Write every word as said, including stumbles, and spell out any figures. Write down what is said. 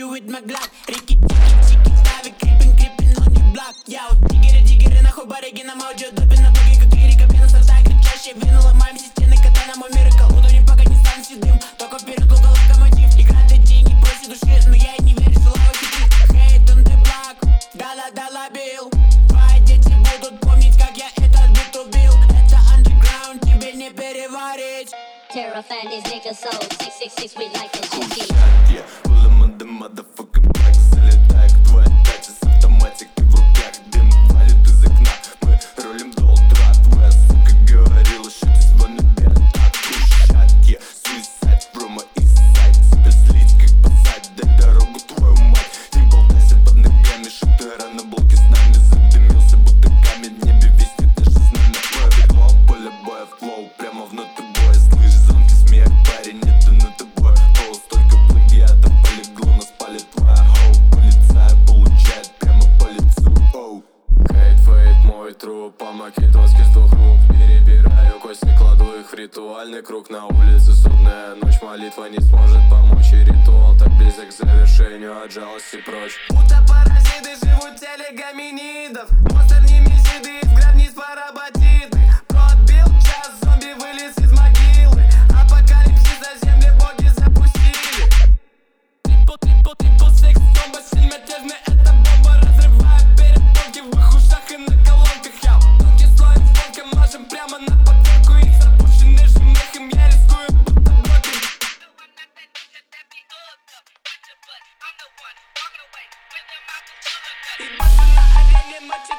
you with my Glock. Рики, тики, тики, стави, крипин, крипин, on your block. Яу, диггеры, диггеры, нахуй барыги на моджо. Допин на боги, как лирика, пена сорта, кричащие вину. Ломаем все стены, кота на мой миракл. Удобней, пока не станет седым, только вперед, долго локомотив. Играет эти не просит души, но я не верю, что лава хитрит. Hate on the block, дала-дала бил. Твои дети будут помнить, как я этот бит убил. Это underground, тебе не переварить. Terrifying these niggas so six six six we like a chicky. Yeah, pull em on the motherfucking back. Залетает твоя дача с автоматикой в руках. Дым валит из окна, мы рулим до утра. Твоя сука говорила, что ты звонит бед. Так, yeah, suicide from my east side. Себя слить как посадь, дай дорогу твою мать. Не болтайся под ногами, шутера на блоке с нами. Задымился, будто камень, в небе виснет наше знамя. Мое бегло, поле боя, флоу, прямо внутрь боя. Слышь, звонки, смех, парень, это на тобой. Пол, столько плагиатов полегло, нас палит твоя хоу. Полицая получает прямо по лицу, оу. Хейт, фейт, мой труп, по-македонски с двух рук. Перебираю кости, кладу их в ритуальный круг. На улице судная ночь, молитва не сможет помочь. И ритуал так близок к завершению, от жалости прочь. Будто паразиты живут в теле гоминидов. Монстр не месиды, взгляд вниз поработиты. Пробил час, зомби вылез из могилы. Апокалипсис, за земли боги запустили. Трипл, трипл, трипл, секс, бомба, стиль мятежный, это бомба. Разрывает перепонки в их ушах и на колонках. Яу, руки слоем звонком, мажем прямо на подверку. Их запущены жмыхом, я рискую, будто брокер. И башня на арене, мать.